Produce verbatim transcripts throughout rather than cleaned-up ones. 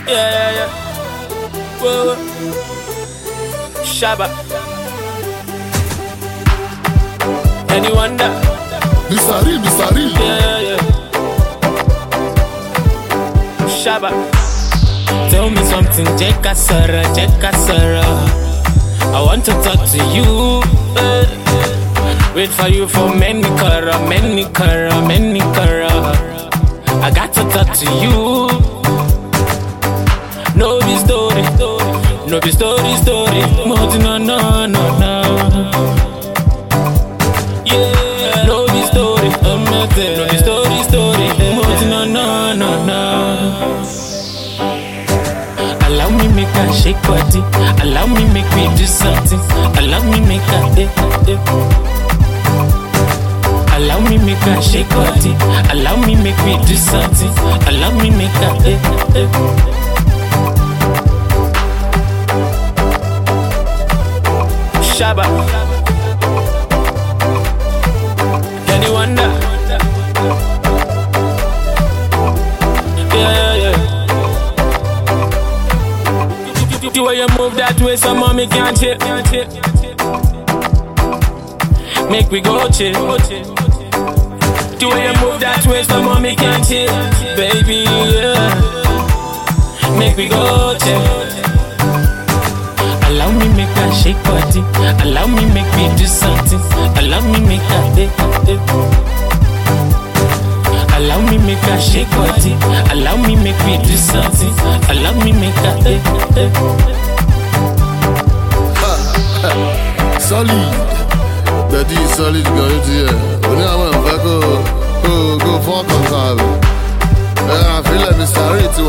Yeah, yeah, yeah. Whoa, whoa. Shabba. Any wonder? Mister Real, Mister Real. Yeah, yeah. Shabba. Tell me something, Jeka Sara, Jeka Sara. I want to talk to you. Uh, wait for you for many kara, many kara, many kara. I got to talk to you. No be story, no be story, story. No, no, no, no, no. Yeah, no be story, I'm not there. No be story, story. No, no, no, no. Allow me make a shake body. Allow me make me do something. Allow me make a eh, eh. Allow me make a shake body. Allow me make me do something. Allow me make a eh, eh. Shabba. Can you wonder? Yeah, yeah. The way you move that way, some mommy can't hit. Make we go chill. The way you move that way, some mommy can't hit. Baby, yeah. Make we go chill. Allow me make a shake body. Allow me make me do something. Allow me make a eh, eh. Allow me make a shake body. Allow me make me do something. Allow me make a eh, eh. Solid. Daddy is solid, girl. Yeah. When I went back, go, go, go for control. I feel like Mister Real to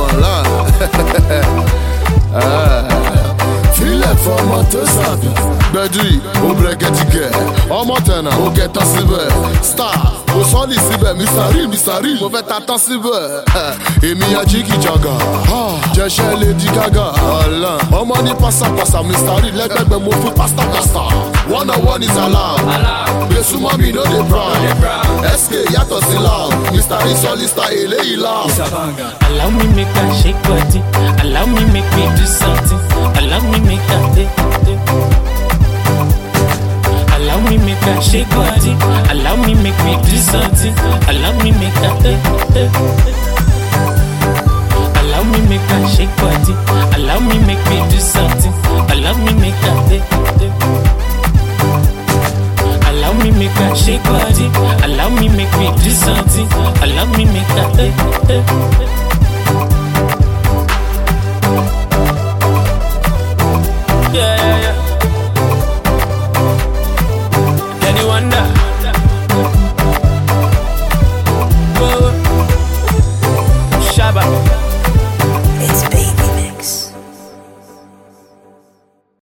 unlock. Feel like for my to sabi. Bedri, o break it again. Ọmọ tẹ̀nà, o get tán síbẹ̀. Star, o sọ́ọ̀lì síbẹ̀. Mister Real, Mister Real, mo fẹ́ ta tán síbẹ̀. Èmi ya Jiggy Jaga, jẹ́ṣẹ́ Lady Gaga. Ọmọ ní pásápásá, Mister Real lẹ́gbẹ̀gbẹ̀ mo fún pásítà pásítà. One on one is allowed. Gbèsù mọ́ mi no dey proud. S K yàtọ̀ sí loud. Mister Real sọ́ọ̀lì style eléyìí loud. Allow me make a shake body. Allow me make me do something. Allow me make a eh, eh. Allow me make a shake body. Allow me make me do something. Allow me make a eh, eh. Allow me make a shake body. Allow me make me do something. Allow me make a eh, eh. Allow me make a shake body. Allow me make me do something. Allow me make a eh, eh. Yeah.